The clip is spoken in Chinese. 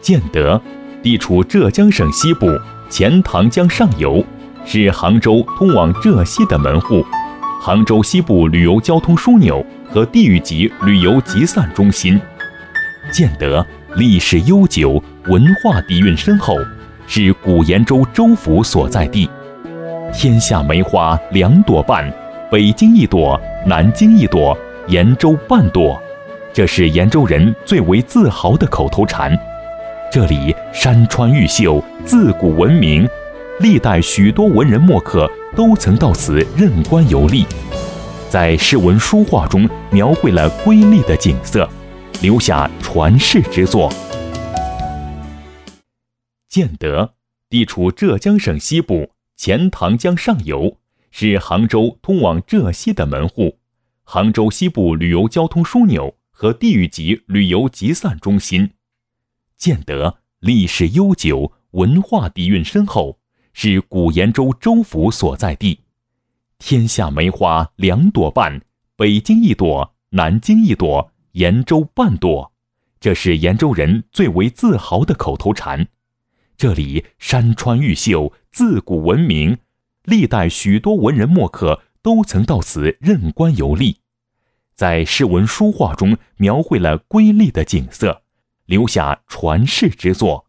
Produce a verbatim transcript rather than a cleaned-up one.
建德地处浙江省西部钱塘江上游，是杭州通往浙西的门户，杭州西部旅游交通枢纽和地域级旅游集散中心。建德历史悠久，文化底蕴深厚，是古延州州府所在地。天下梅花两朵半，北京一朵，南京一朵，延州半朵，这是延州人最为自豪的口头禅。这里山川毓秀，自古闻名，历代许多文人墨客都曾到此任官游历，在诗文书画中描绘了瑰丽的景色，留下传世之作。建德地处浙江省西部钱塘江上游，是杭州通往浙西的门户，杭州西部旅游交通枢纽和地域级旅游集散中心。建德历史悠久，文化底蕴深厚，是古延州州府所在地。天下梅花两朵半，北京一朵，南京一朵，延州半朵，这是延州人最为自豪的口头禅。这里山川毓秀，自古闻名，历代许多文人墨客都曾到此任官游历，在诗文书画中描绘了瑰丽的景色，留下传世之作。